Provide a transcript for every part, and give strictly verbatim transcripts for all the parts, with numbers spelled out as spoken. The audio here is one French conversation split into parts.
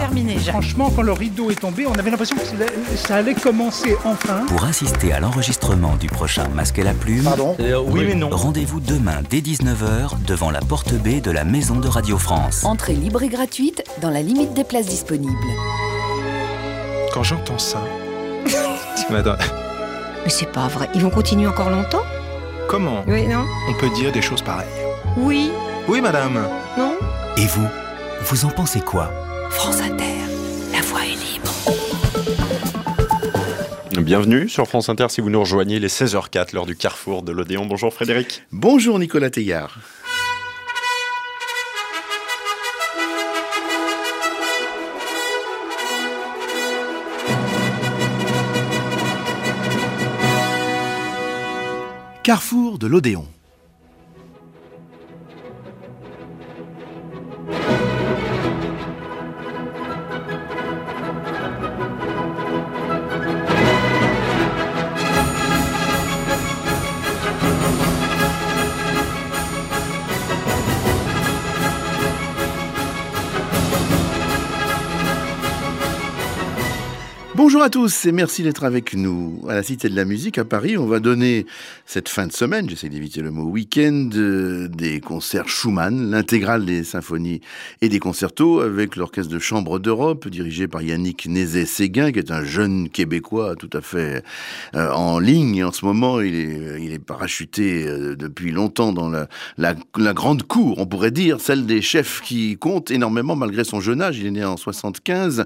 terminé, Jacques. Franchement, quand le rideau est tombé, on avait l'impression que ça allait commencer enfin. Pour assister à l'enregistrement du prochain Masque et la Plume, Pardon euh, Oui, mais non. Rendez-vous demain dès dix-neuf heures devant la porte B de la Maison de Radio France. Entrée libre et gratuite dans la limite des places disponibles. Quand j'entends ça... Madame... Mais c'est pas vrai, ils vont continuer encore longtemps? Comment Oui, non? on peut dire des choses pareilles? Oui. Oui, madame. Non? Et vous, vous en pensez quoi? France Inter, la voix est libre. Bienvenue sur France Inter si vous nous rejoignez, les seize heures quatre, l'heure du carrefour de l'Odéon. Bonjour Frédéric. Bonjour Nicolas Teillard. Carrefour de l'Odéon. Bonjour à tous et merci d'être avec nous. À la Cité de la Musique à Paris, on va donner cette fin de semaine, j'essaie d'éviter le mot week-end, euh, des concerts Schumann, l'intégrale des symphonies et des concertos avec l'Orchestre de Chambre d'Europe dirigé par Yannick Nézet-Séguin, qui est un jeune Québécois tout à fait euh, en ligne en ce moment. Il est, il est parachuté euh, depuis longtemps dans la, la, la grande cour, on pourrait dire, celle des chefs qui comptent énormément malgré son jeune âge. Il est né en soixante-quinze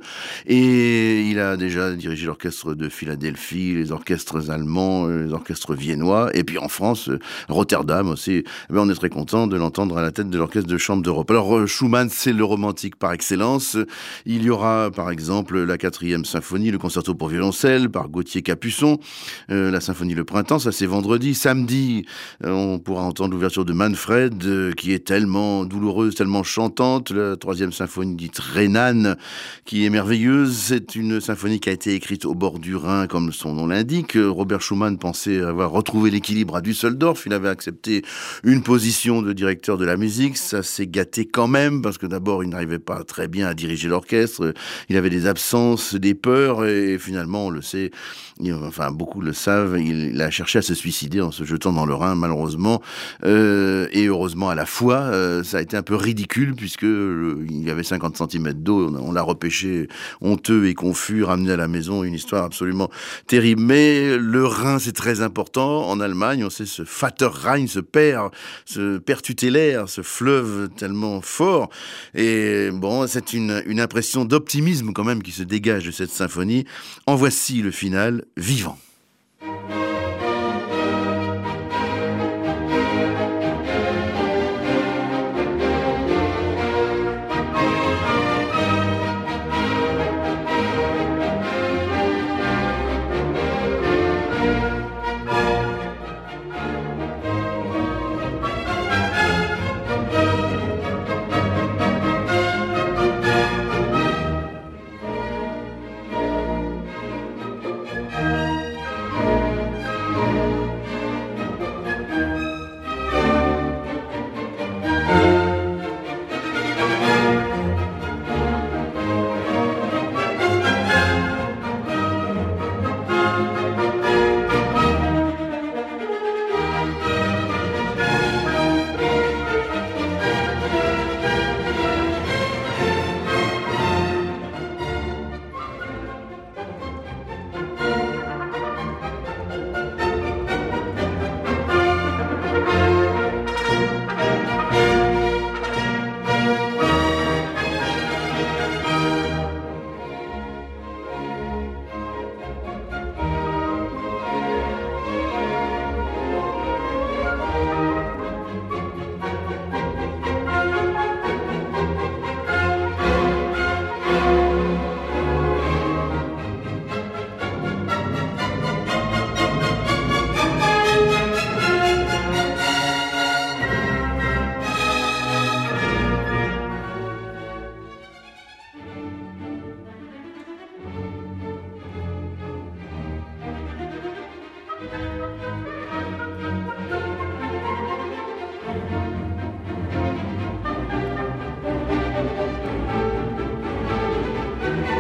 et il a déjà dirigé l'orchestre de Philadelphie, les orchestres allemands, les orchestres viennois, et puis en France, Rotterdam aussi. Eh bien, on est très content de l'entendre à la tête de l'orchestre de Chambre d'Europe. Alors, Schumann, c'est le romantique par excellence. Il y aura, par exemple, la quatrième symphonie, le concerto pour violoncelle par Gauthier Capuçon, euh, la symphonie Le Printemps, ça c'est vendredi. Samedi, euh, on pourra entendre l'ouverture de Manfred, euh, qui est tellement douloureuse, tellement chantante. La troisième symphonie dite Rhénane, qui est merveilleuse. C'est une symphonie qui a été écrite au bord du Rhin, comme son nom l'indique. Robert Schumann pensait avoir retrouvé l'équilibre à Düsseldorf. Il avait accepté une position de directeur de la musique. Ça s'est gâté quand même, parce que d'abord, il n'arrivait pas très bien à diriger l'orchestre. Il avait des absences, des peurs, et finalement, on le sait, il, enfin, beaucoup le savent, il, il a cherché à se suicider en se jetant dans le Rhin, malheureusement. Euh, et heureusement, à la fois, euh, ça a été un peu ridicule, puisque euh, il y avait cinquante centimètres d'eau. On, on l'a repêché honteux et confus, ramené à la maison, une histoire absolument terrible. Mais le Rhin, c'est très important. En Allemagne, on sait ce Vater Rhein, ce père, ce père tutélaire, ce fleuve tellement fort. Et bon, c'est une, une impression d'optimisme quand même qui se dégage de cette symphonie. En voici le final, vivant.